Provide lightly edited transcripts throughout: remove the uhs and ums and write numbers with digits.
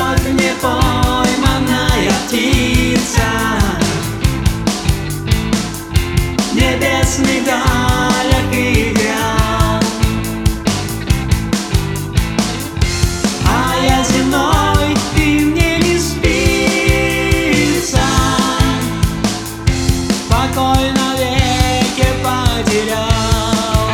Любовь не пойманная птица в небесных далях играл, а я земной, и мне не спится, покой навеки потерял.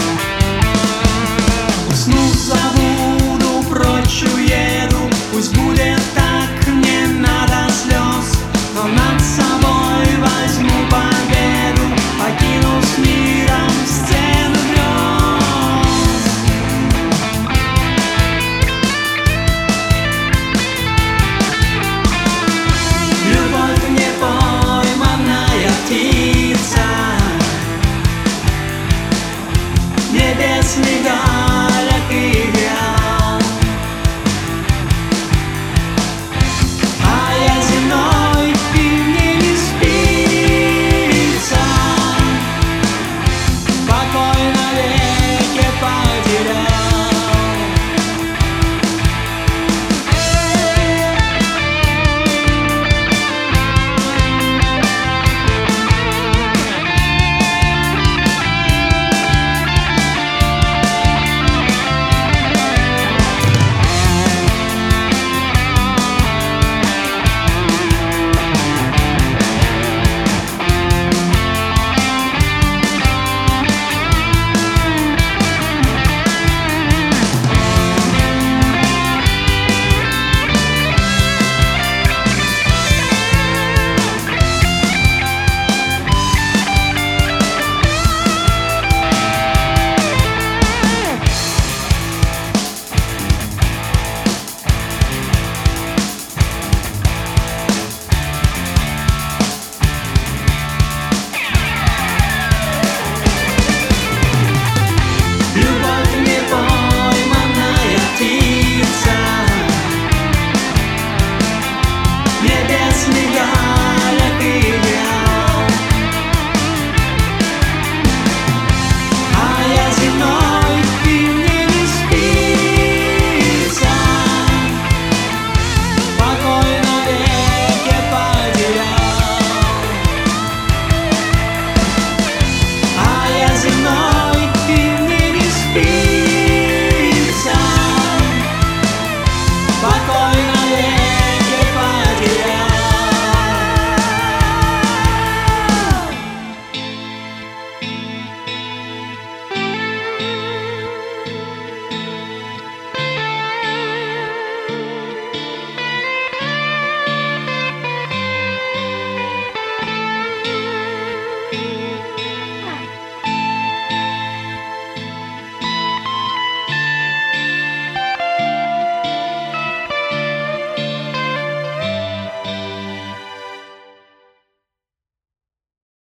Уснув, забуду, прочь уеду, пусть будет так, не надо слез, но над собой возьму победу, покину с миром сцену грез. Любовь не пойманная птица в небесных далях